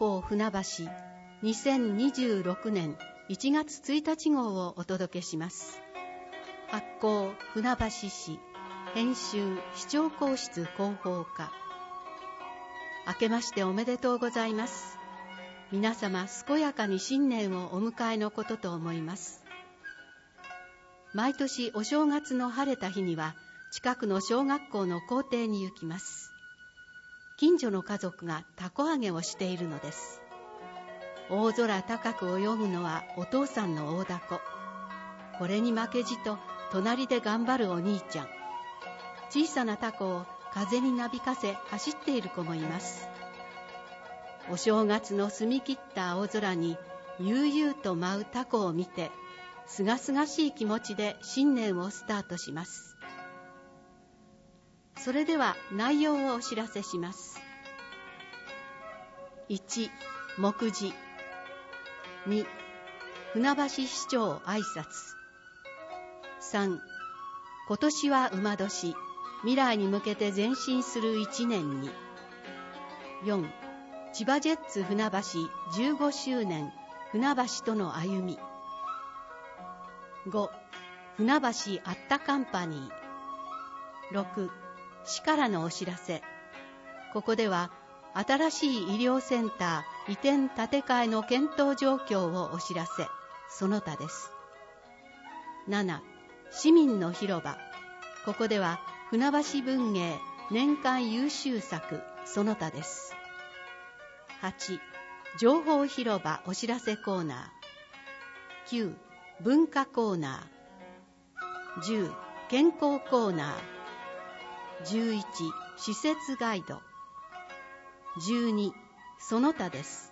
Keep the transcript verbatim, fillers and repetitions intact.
報船橋にせんにじゅうろくねんいちがつついたち号をお届けします。発行船橋市、編集市長公室広報課。明けましておめでとうございます。皆様健やかに新年をお迎えのことと思います。毎年お正月の晴れた日には近くの小学校の校庭に行きます。近所の家族が凧揚げをしているのです。大空高く泳ぐのはお父さんの大凧。これに負けじと隣で頑張るお兄ちゃん。小さな凧を風になびかせ走っている子もいます。お正月の澄み切った青空に悠々と舞う凧を見て、すがすがしい気持ちで新年をスタートします。それでは内容をお知らせします。いち、目次。に、船橋市長挨拶。さん、今年は馬年、未来に向けて前進する一年に。よん、千葉ジェッツ船橋じゅうごしゅうねん船橋との歩み。ご、船橋アッタカンパニー。ろく、市からのお知らせ。ここでは新しい医療センター移転建て替えの検討状況をお知らせ、その他です。なな、市民の広場。ここでは船橋文芸年間優秀作、その他です。はち、情報広場お知らせコーナー。きゅう、文化コーナー。じゅう、健康コーナー。じゅういち、施設ガイド。じゅうに、その他です。